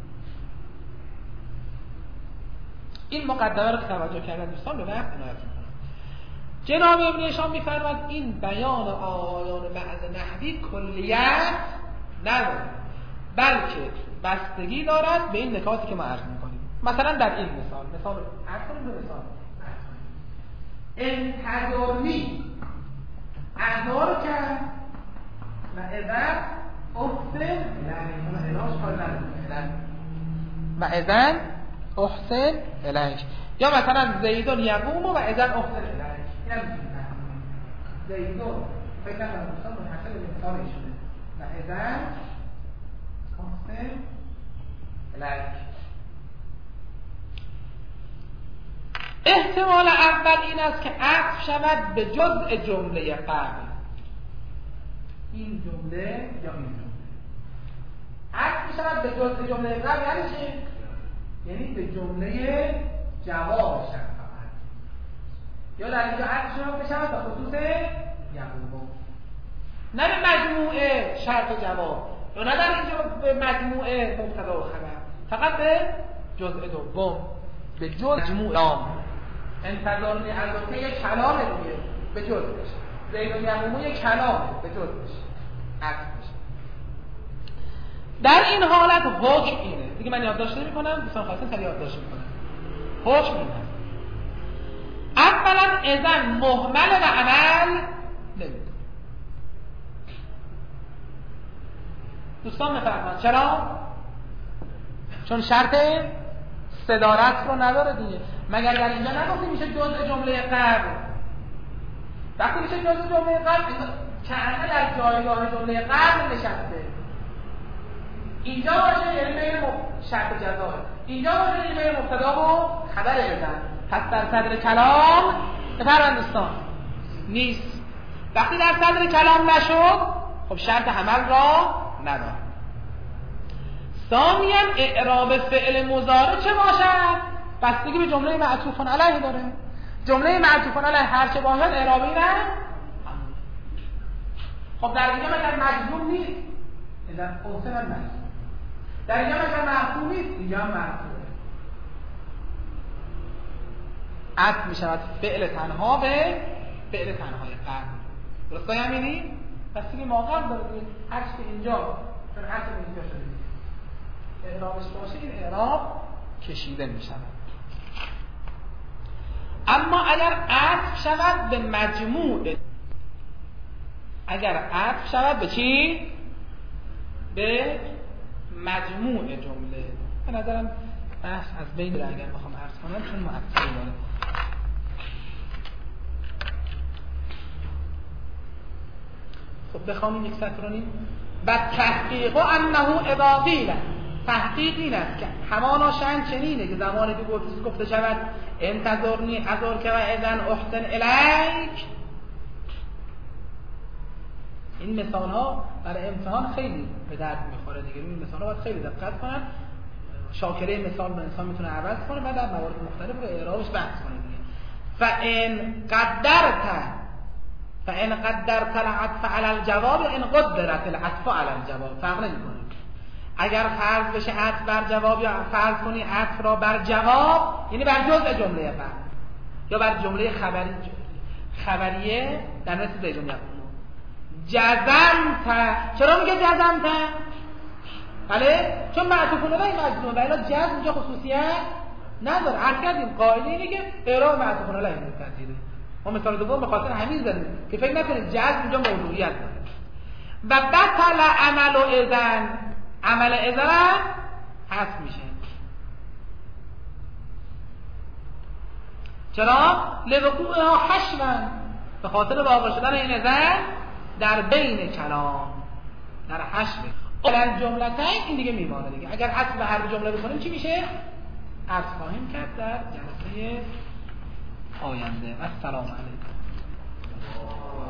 این مقدمه رو که توجه کردن دوستان به وقت عنایت میکنم. جناب ابن هشام میفرماید این بیان آیان بعض نحوی کلیت نداره، بلکه بستگی دارد به این نکاتی که ما عرض میکنیم. مثلا در این مثال مثال عرض کنیم به مثال انتظرنی احضار کرد و اذن احسن و اذن احسن الیک، یا مثلا زیدون یقوم و اذن احسن الیک. این هم میتونیم زیدون فکر کنم دوستان منحصر به مثال ایشونه و اذن احسن الیک. احتمال اول این است که عطف شود به جزء جمله قبل، این جمله یا این جمله. عطف شود به جزء جمله قبل یعنی چی؟ یعنی به جمله جواب شد فقط، یا در اینجا عطف شود بشود به خصوص یقوم، نه به مجموعه شرط و جواب، یا نه در اینجا به مجموعه مبتدا و خبر، فقط به جزء دوم، به جزء مجموع. انتظارنی البته یک کلامه دیگه به جزء بشه، زیدون یقوم یک کلامه به جزء بشه عطف بشه. در این حالت حکم اینه دیگه، من یادداشت نمی‌کنم، دوستان خواستن سریع یادداشت می‌کنم. حکم اینه اولا اذن مهمل و عمل نمی‌کنه. دوستان بفرمایید چرا؟ چون شرط صدارت رو نداره دیگه. مگر در اینجا نگفتیم میشه جزء جمله قبل؟ وقتی میشه جزء جمله قبل کانه در جایگاه جمله قبل نشسته. اینجا باشه یعنی بین شرط جزا، اینجا باشه یعنی بین مبتدا و خبر اذن. پس در صدر کلام بفرمایید دوستان نیست. وقتی در صدر کلام نشد خب شرط عمل را نداره. ثانیاً اعراب فعل مضارع چه باشد؟ بستگی به جمله معطوف علیه داره. جمله معطوف علیه هر چه باشد اعرابی نه. خب در اینجا مثلا مجزوم نیست، اذا اوصل مجزوم. در اینجا مثلا معطوف نیست، اینجا هم معطوفه. عطف میشود فعل تنها به فعل تنهای قبل. درسته همینی؟ بستگی موقع داره. هر چی اینجا چون عطف اینجا شده اعرابش باشه این اعراب کشیده می شود. اما اگر عطف شود به مجموع، اگر عطف شود به چی؟ به مجموع جمله. به نظرم بحث از بین رو اگر بخوام عرض کنم چون مؤثر داره. خب بخوامیم یک سطر و نیم. و تحقیق انه اذا قیل، تحقیق این است که همانا شأن چنینه که زمانی که گفته شود انتظرنی حضر که و اذن احسن الیک. این مثال ها برای امتحان خیلی به درد میخوره دیگه. این مثال ها باید خیلی دقت کنن. شاکره مثال به انسان میتونه عوض کنه و در موارد مختلف رو اعرابش بحث کنه دیگه. فان قدرت فان قدرت العطف علی الجواب ان قدرت العطف علی الجواب، فرق نمیکنه. اگر فرض بشه عطف بر جواب یا فرض کنی عطف را بر جواب، یعنی بر جزء جمله فرض یا بر جمله خبری خبریه در مثل جمله جزمت. چرا میگه جزمت؟ بله چون معطوف علیه مجزوم و الا جزم اینجا خصوصیت نداره. عرض کردیم قاعده اینه که اعراب معطوف علیه متصله. ما مثال دوم به خاطر همین زدیم که فکر نکنید جزم اینجا موضوعیت داره. و بطل عمل اذن، عمل اذن حذف میشه. چرا؟ لوقوعها حشوا، به خاطر واقع شدن این اذن در بین کلام، در حشو. اول جملتین این دیگه میمانه دیگه. اگر حذف به هر جمله بکنیم چی میشه؟ عرض خواهیم کرد در جلسه آینده. و السلام علیکم.